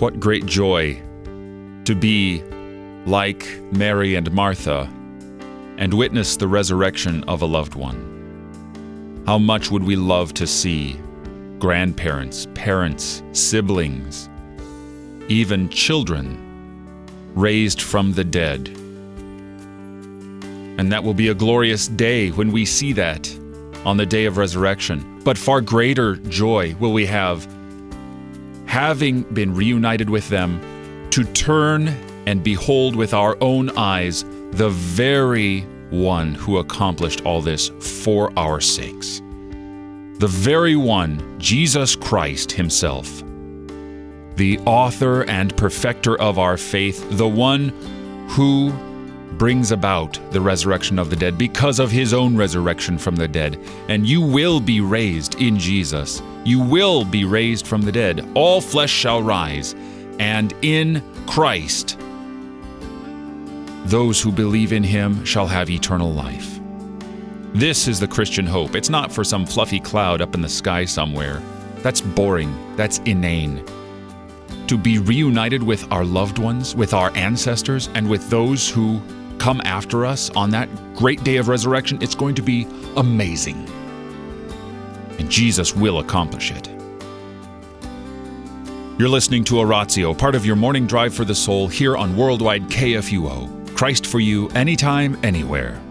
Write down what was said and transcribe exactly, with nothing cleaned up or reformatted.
What great joy to be like Mary and Martha and witness the resurrection of a loved one. How much would we love to see grandparents, parents, siblings, even children raised from the dead. And that will be a glorious day when we see that on the day of resurrection. But far greater joy will we have, having been reunited with them, to turn and behold with our own eyes the very one who accomplished all this for our sakes. The very one, Jesus Christ himself, the author and perfecter of our faith, the one who brings about the resurrection of the dead because of his own resurrection from the dead. And you will be raised in Jesus. You will be raised from the dead. All flesh shall rise, and in Christ, those who believe in him shall have eternal life. This is the Christian hope. It's not for some fluffy cloud up in the sky somewhere. That's boring. That's inane. To be reunited with our loved ones, with our ancestors, and with those who come after us on that great day of resurrection, it's going to be amazing. And Jesus will accomplish it. You're listening to Oratio, part of your morning drive for the soul here on Worldwide K F U O. Christ for you, anytime, anywhere.